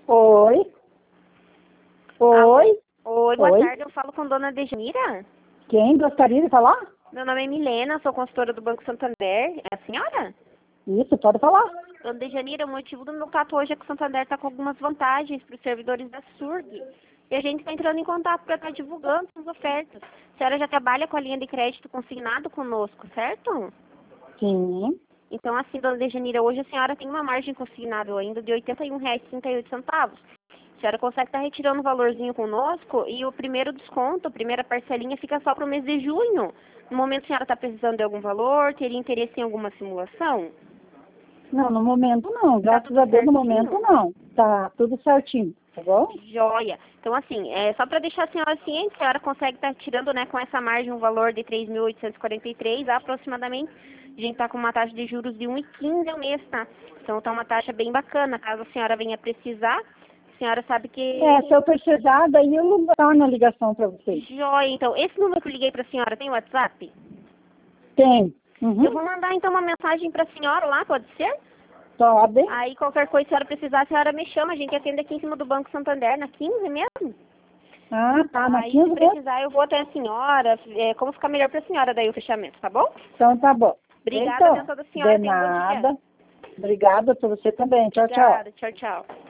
Oi? Alô? Oi? Oi, boa Oi? tarde. Eu falo com dona Dejanira. Quem gostaria de falar? Meu nome é Milena, sou consultora do Banco Santander. É a senhora? Isso, pode falar. Dona Dejanira, o motivo do meu contato hoje é que o Santander está com algumas vantagens para os servidores da SURG. E a gente está entrando em contato para estar divulgando as ofertas. A senhora já trabalha com a linha de crédito consignado conosco, certo? Sim. Então, assim, dona Dejanira, hoje a senhora tem uma margem consignada ainda de R$ 81,38. A senhora consegue estar retirando o valorzinho conosco e o primeiro desconto, a primeira parcelinha, fica só para o mês de junho. No momento, a senhora está precisando de algum valor? Teria interesse em alguma simulação? Não, no momento não. Tá Graças tudo a Deus, no certinho? momento não. Tá tudo certinho, tá bom? Joia. Então, assim, só para deixar a senhora ciente, a senhora consegue estar tirando, né, com essa margem um valor de 3.843 aproximadamente. A gente está com uma taxa de juros de 1,15 ao mês, tá? Então, tá uma taxa bem bacana. Caso a senhora venha precisar, a senhora sabe que... Se eu precisar, daí eu não torno a ligação para você. Joia. Então, esse número que eu liguei para a senhora tem WhatsApp? Tem. Eu Uhum. vou mandar, então, uma mensagem para a senhora lá, pode ser? Pode. Aí, qualquer coisa, se a senhora precisar, a senhora me chama. A gente atende aqui em cima do Banco Santander, na 15 mesmo. Ah, tá. Na Aí, 15 se mesmo? precisar, eu vou até a senhora, como ficar melhor para a senhora daí o fechamento, tá bom? Então tá bom. Obrigada, Então, abençoada senhora, de tenha um bom dia. nada. Obrigada para você também. Tchau, tchau. Obrigada, tchau, tchau.